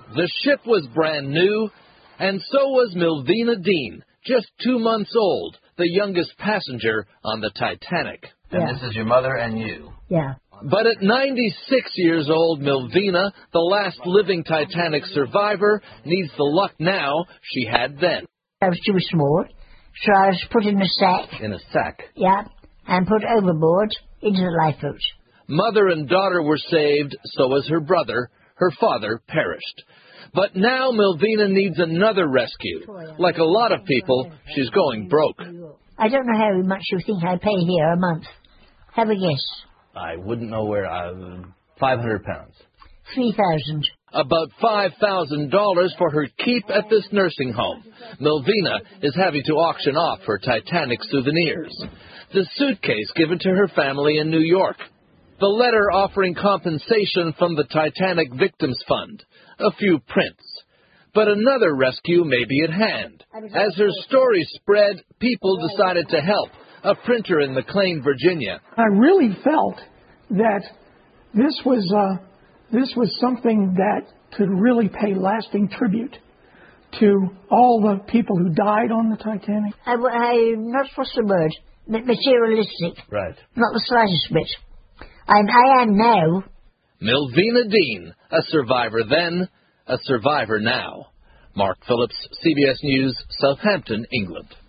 The ship was brand new, and so was Milvina Dean, just 2 months old, the youngest passenger on the Titanic. And this is your mother and you? Yeah. But at 96 years old, Milvina, the last living Titanic survivor, needs the luck now she had then. I was too small, so I was put in a sack. In a sack? Yeah, and put overboard into the lifeboat. Mother and daughter were saved, so was her brother. Her father perished. But now Milvina needs another rescue. Like a lot of people, she's going broke. I don't know how much you think I pay here a month. Have a guess. I wouldn't know where. 500 pounds. 3,000. About $5,000 for her keep at this nursing home. Milvina is having to auction off her Titanic souvenirs. The suitcase given to her family in New York. The letter offering compensation from the Titanic Victims Fund. A few prints. But another rescue may be at hand. As her story spread, people decided to help. A printer in McLean, Virginia. I really felt that this was something that could really pay lasting tribute to all the people who died on the Titanic. I'm not what's the word? Materialistic. Right. Not the slightest bit. I am now. Milvina Dean, a survivor then, a survivor now. Mark Phillips, CBS News, Southampton, England.